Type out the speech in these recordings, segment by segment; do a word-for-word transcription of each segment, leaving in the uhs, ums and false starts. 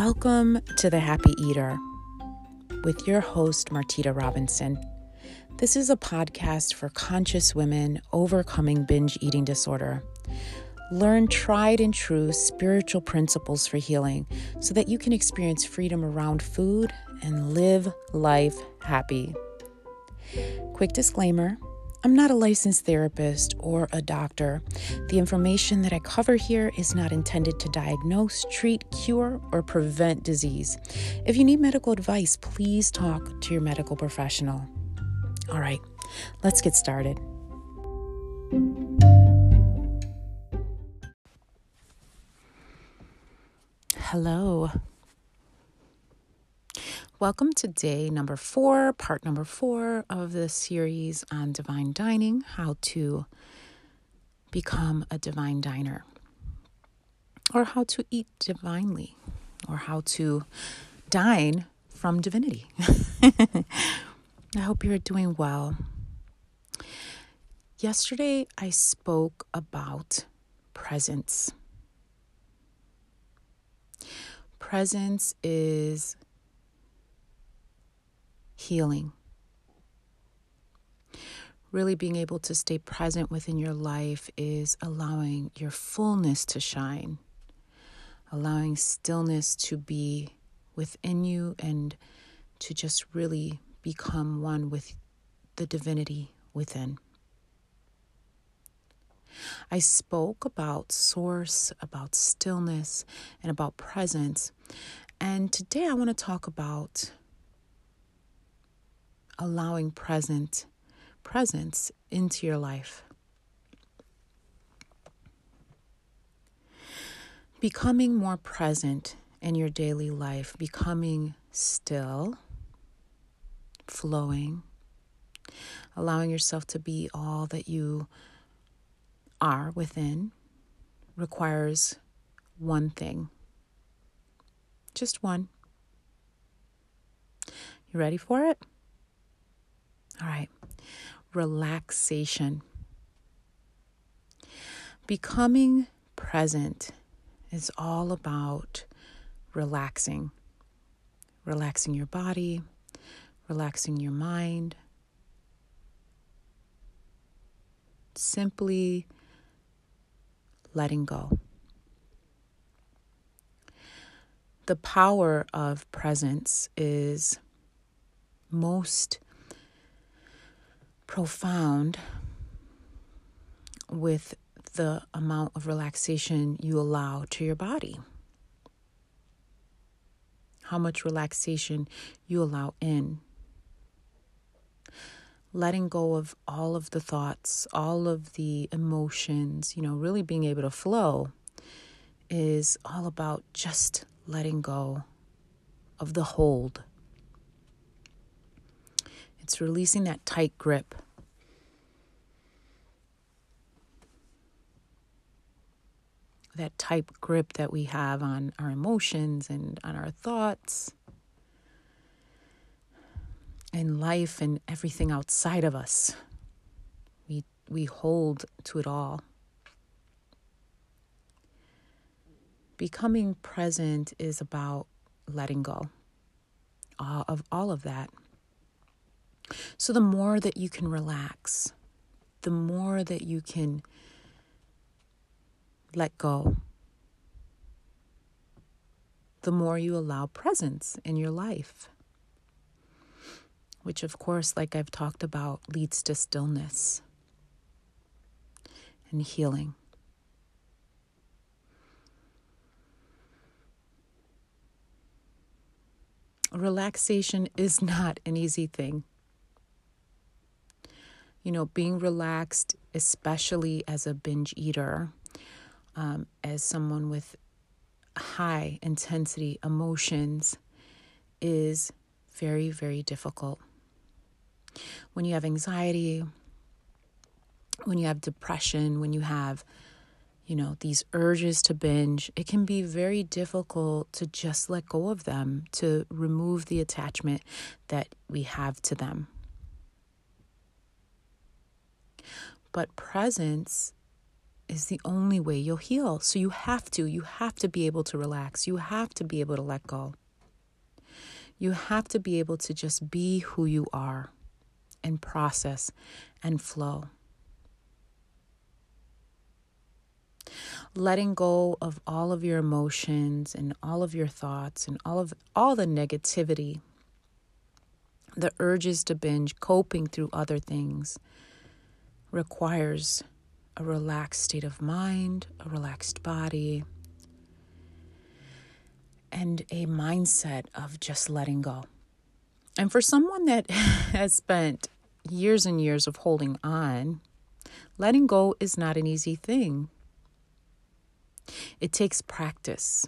Welcome to The Happy Eater with your host, Martita Robinson. This is a podcast for conscious women overcoming binge eating disorder. Learn tried and true spiritual principles for healing so that you can experience freedom around food and live life happy. Quick disclaimer, I'm not a licensed therapist or a doctor. The information that I cover here is not intended to diagnose, treat, cure, or prevent disease. If you need medical advice, please talk to your medical professional. All right, let's get started. Hello. Welcome to day number four, part number four of the series on divine dining, how to become a divine diner, or how to eat divinely, or how to dine from divinity. I hope you're doing well. Yesterday, I spoke about presence. Presence is healing. Really being able to stay present within your life is allowing your fullness to shine, allowing stillness to be within you and to just really become one with the divinity within. I spoke about source, about stillness, and about presence. And today I want to talk about allowing present presence into your life. Becoming more present in your daily life, becoming still, flowing, allowing yourself to be all that you are within requires one thing. Just one. You ready for it? All right. Relaxation. Becoming present is all about relaxing. Relaxing your body, relaxing your mind. Simply letting go. The power of presence is most profound with the amount of relaxation you allow to your body. How much relaxation you allow in. Letting go of all of the thoughts, all of the emotions, you know, really being able to flow is all about just letting go of the hold. It's releasing that tight grip. That tight grip that we have on our emotions and on our thoughts and life and everything outside of us. We we hold to it all. Becoming present is about letting go uh, of all of that. So the more that you can relax, the more that you can let go, the more you allow presence in your life, which of course, like I've talked about, leads to stillness and healing. Relaxation is not an easy thing. You know, being relaxed, especially as a binge eater, um, as someone with high intensity emotions, is very, very difficult. When you have anxiety, when you have depression, when you have, you know, these urges to binge, it can be very difficult to just let go of them, to remove the attachment that we have to them. But presence is the only way you'll heal. So you have to, you have to be able to relax. You have to be able to let go. You have to be able to just be who you are and process and flow. Letting go of all of your emotions and all of your thoughts and all of all the negativity, the urges to binge, coping through other things, requires a relaxed state of mind, a relaxed body, and a mindset of just letting go. And for someone that has spent years and years of holding on, letting go is not an easy thing. It takes practice.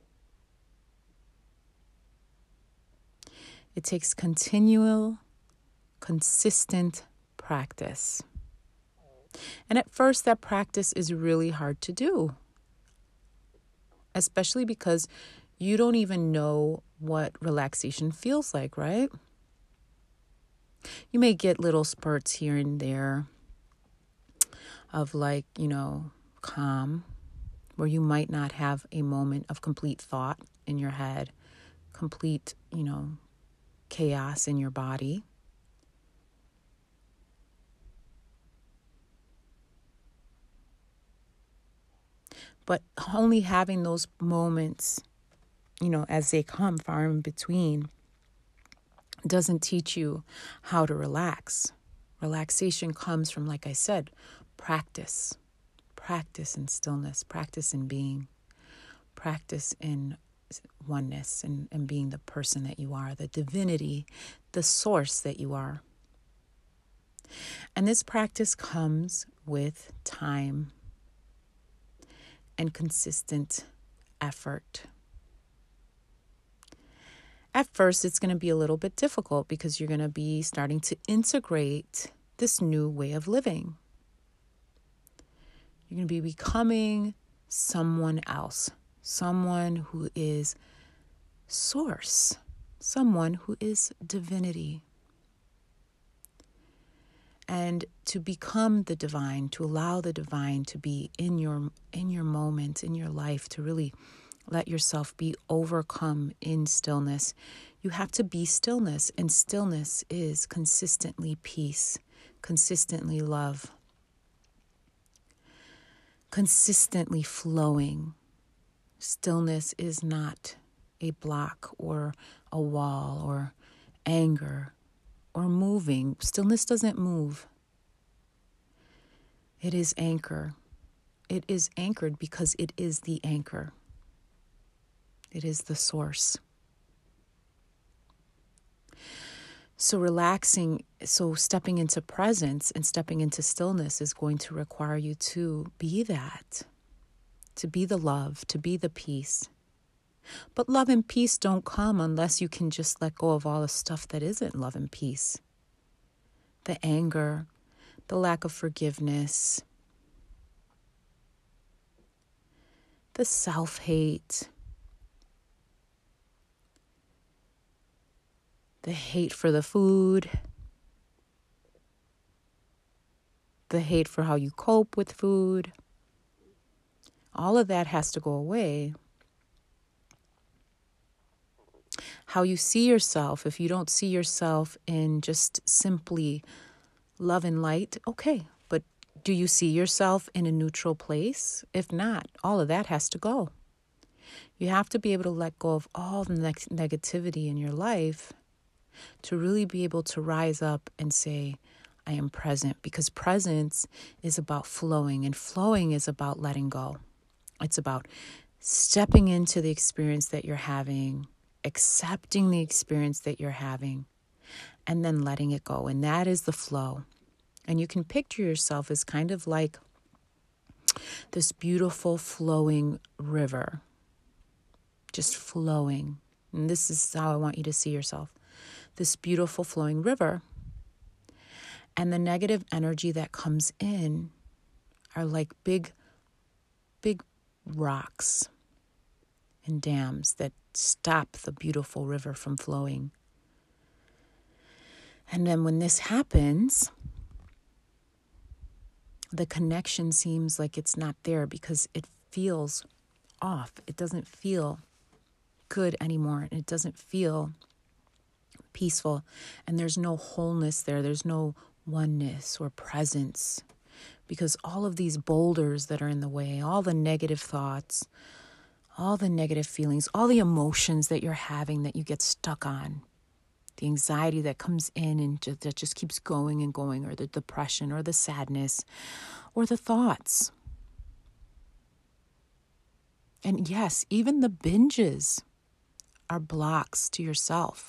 It takes continual, consistent practice. And at first, that practice is really hard to do, especially because you don't even know what relaxation feels like, right? You may get little spurts here and there of like, you know, calm, where you might not have a moment of complete thought in your head, complete, you know, chaos in your body. But only having those moments, you know, as they come far in between, doesn't teach you how to relax. Relaxation comes from, like I said, practice. Practice in stillness, practice in being, practice in oneness and, and being the person that you are, the divinity, the source that you are. And this practice comes with time and consistent effort. At first, it's going to be a little bit difficult because you're going to be starting to integrate this new way of living. You're going to be becoming someone else, someone who is source, someone who is divinity. And to become the divine, to allow the divine to be in your in your moment, in your life, to really let yourself be overcome in stillness, you have to be stillness. And stillness is consistently peace, consistently love, consistently flowing. Stillness is not a block or a wall or anger or moving. Stillness doesn't move. It is anchor. It is anchored because it is the anchor. It is the source. So relaxing, so stepping into presence and stepping into stillness is going to require you to be that, to be the love, to be the peace. But love and peace don't come unless you can just let go of all the stuff that isn't love and peace. The anger, the lack of forgiveness, the self-hate, the hate for the food, the hate for how you cope with food. All of that has to go away. How you see yourself, if you don't see yourself in just simply love and light, okay, but do you see yourself in a neutral place? If not, all of that has to go. You have to be able to let go of all the neg- negativity in your life to really be able to rise up and say, I am present, because presence is about flowing, and flowing is about letting go. It's about stepping into the experience that you're having, accepting the experience that you're having, and then letting it go. And that is the flow. And you can picture yourself as kind of like this beautiful flowing river, just flowing. And this is how I want you to see yourself. This beautiful flowing river. And the negative energy that comes in are like big, big rocks and dams that stop the beautiful river from flowing. And then when this happens, the connection seems like it's not there because it feels off. It doesn't feel good anymore. And it doesn't feel peaceful. And there's no wholeness there. There's no oneness or presence. Because all of these boulders that are in the way, all the negative thoughts, all the negative feelings, all the emotions that you're having that you get stuck on, the anxiety that comes in and just, that just keeps going and going, or the depression or the sadness or the thoughts. And yes, even the binges are blocks to yourself.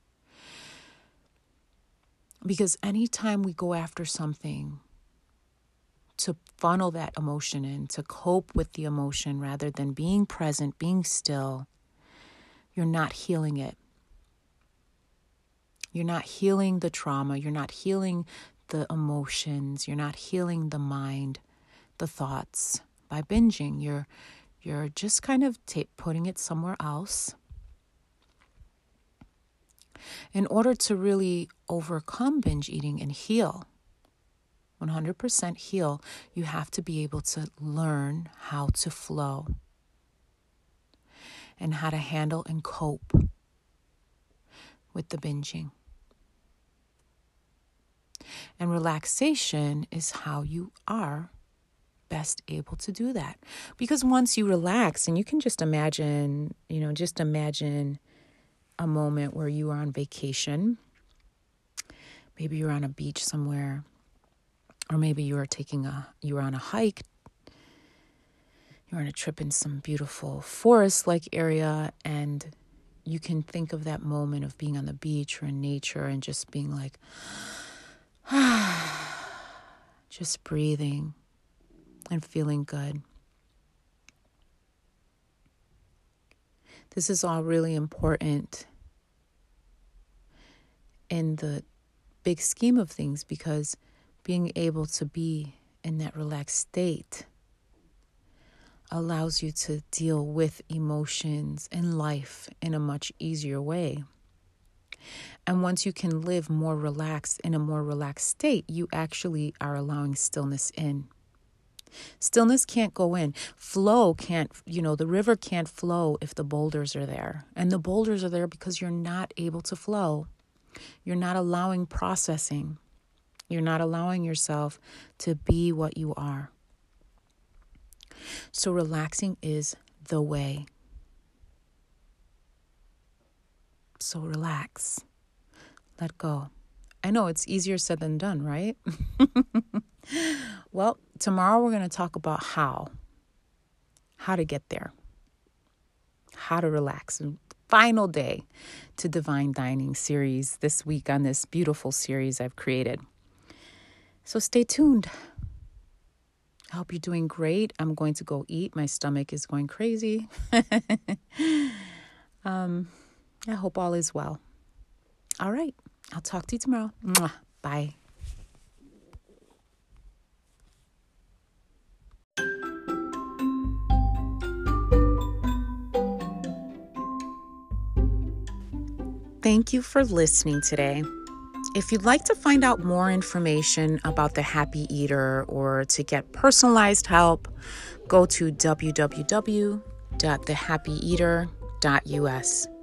Because anytime we go after something to funnel that emotion in, to cope with the emotion rather than being present, being still, you're not healing it. You're not healing the trauma. You're not healing the emotions. You're not healing the mind, the thoughts. By binging, you're you're just kind of t- putting it somewhere else. In order to really overcome binge eating and heal, one hundred percent heal, you have to be able to learn how to flow and how to handle and cope with the binging. And relaxation is how you are best able to do that. Because once you relax, and you can just imagine, you know, just imagine a moment where you are on vacation. Maybe you're on a beach somewhere. Or maybe you are taking a, you're on a hike. You're on a trip in some beautiful forest-like area, and you can think of that moment of being on the beach or in nature and just being like, just breathing and feeling good. This is all really important in the big scheme of things, because being able to be in that relaxed state allows you to deal with emotions and life in a much easier way. And once you can live more relaxed, in a more relaxed state, you actually are allowing stillness in. Stillness can't go in. Flow can't, you know, the river can't flow if the boulders are there. And the boulders are there because you're not able to flow. You're not allowing processing. You're not allowing yourself to be what you are. So relaxing is the way. So relax. Let go. I know it's easier said than done, right? Well, tomorrow we're going to talk about how. How to get there. How to relax. And final day to Divine Dining series this week on this beautiful series I've created. So stay tuned. I hope you're doing great. I'm going to go eat. My stomach is going crazy. um, I hope all is well. All right. I'll talk to you tomorrow. Mwah. Bye. Thank you for listening today. If you'd like to find out more information about the Happy Eater or to get personalized help, go to w w w dot the happy eater dot u s.